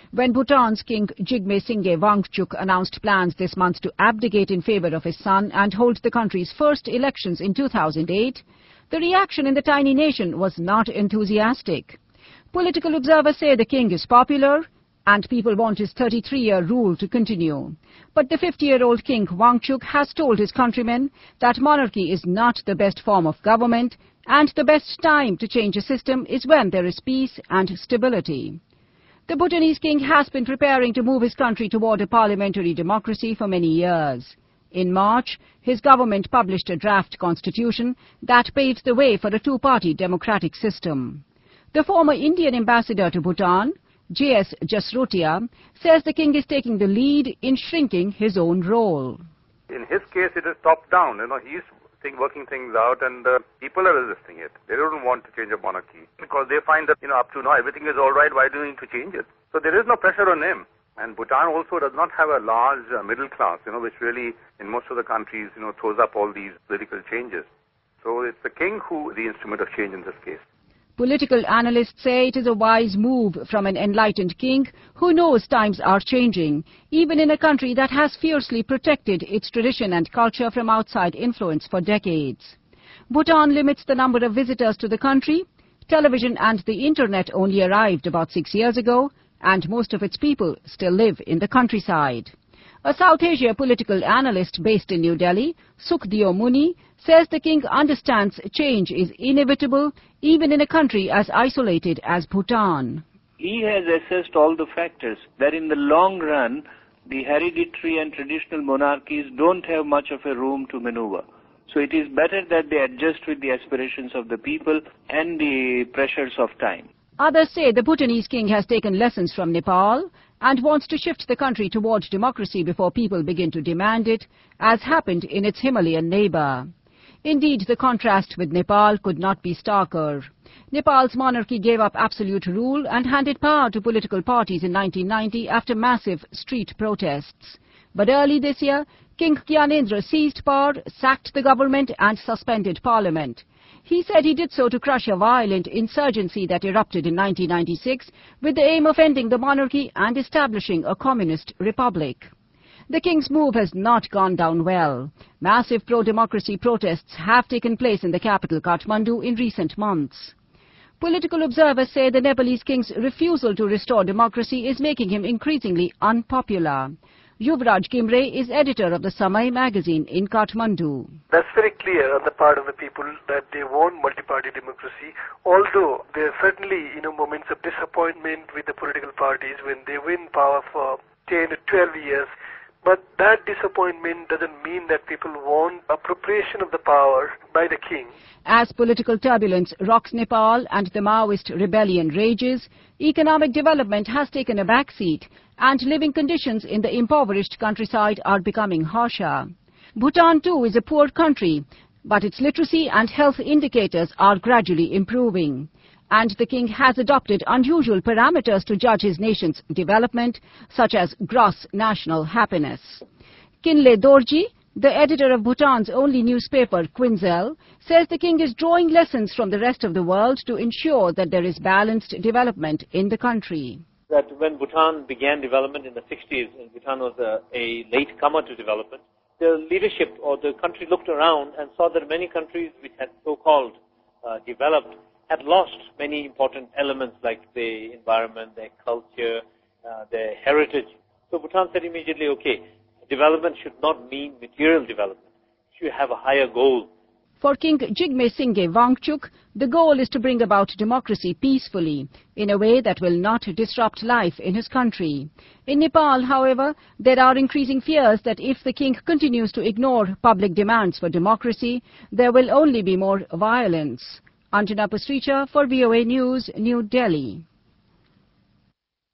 When Bhutan's King Jigme Singye Wangchuk announced plans this month to abdicate in favor of his son and hold the country's first elections in 2008, the reaction in the tiny nation was not enthusiastic. Political observers say the king is popular and people want his 33-year rule to continue. But the 50-year-old King Wangchuk has told his countrymen that monarchy is not the best form of government and the best time to change a system is when there is peace and stability. The Bhutanese king has been preparing to move his country toward a parliamentary democracy for many years. In March, his government published a draft constitution that paves the way for a two-party democratic system. The former Indian ambassador to Bhutan, J.S. Jasrotia, says the king is taking the lead in shrinking his own role. In his case, it is top-down. He's working things out, and people are resisting it. They don't want to change a monarchy because they find that, up to now, everything is all right. Why do we need to change it? So there is no pressure on him. And Bhutan also does not have a large middle class, which really, in most of the countries, throws up all these political changes. So it's the king who is the instrument of change in this case. Political analysts say it is a wise move from an enlightened king who knows times are changing, even in a country that has fiercely protected its tradition and culture from outside influence for decades. Bhutan limits the number of visitors to the country. Television and the internet only arrived about 6 years ago, and most of its people still live in the countryside. A South Asia political analyst based in New Delhi, Sukhdev Muni, says the king understands change is inevitable even in a country as isolated as Bhutan. He has assessed all the factors that in the long run, the hereditary and traditional monarchies don't have much of a room to maneuver. So it is better that they adjust with the aspirations of the people and the pressures of time. Others say the Bhutanese king has taken lessons from Nepal and wants to shift the country towards democracy before people begin to demand it, as happened in its Himalayan neighbor. Indeed, the contrast with Nepal could not be starker. Nepal's monarchy gave up absolute rule and handed power to political parties in 1990 after massive street protests. But early this year, King Gyanendra seized power, sacked the government and suspended parliament. He said he did so to crush a violent insurgency that erupted in 1996 with the aim of ending the monarchy and establishing a communist republic. The king's move has not gone down well. Massive pro-democracy protests have taken place in the capital Kathmandu in recent months. Political observers say the Nepalese king's refusal to restore democracy is making him increasingly unpopular. Yuvraj Kimre is editor of the Samay magazine in Kathmandu. That's very clear on the part of the people that they want multi-party democracy, although there are certainly moments of disappointment with the political parties when they win power for 10 to 12 years. But that disappointment doesn't mean that people want appropriation of the power by the king. As political turbulence rocks Nepal and the Maoist rebellion rages, economic development has taken a backseat and living conditions in the impoverished countryside are becoming harsher. Bhutan too is a poor country, but its literacy and health indicators are gradually improving. And the king has adopted unusual parameters to judge his nation's development, such as gross national happiness. Kinle Dorji, the editor of Bhutan's only newspaper, Quinzel, says the king is drawing lessons from the rest of the world to ensure that there is balanced development in the country. That when Bhutan began development in the 60s, and Bhutan was a latecomer to development, the leadership or the country looked around and saw that many countries which had so-called developed had lost many important elements like the environment, their culture, their heritage. So Bhutan said immediately, okay, development should not mean material development. It should have a higher goal. For King Jigme Singye Wangchuk, the goal is to bring about democracy peacefully, in a way that will not disrupt life in his country. In Nepal, however, there are increasing fears that if the king continues to ignore public demands for democracy, there will only be more violence. Anjana Pasricha for VOA News, New Delhi.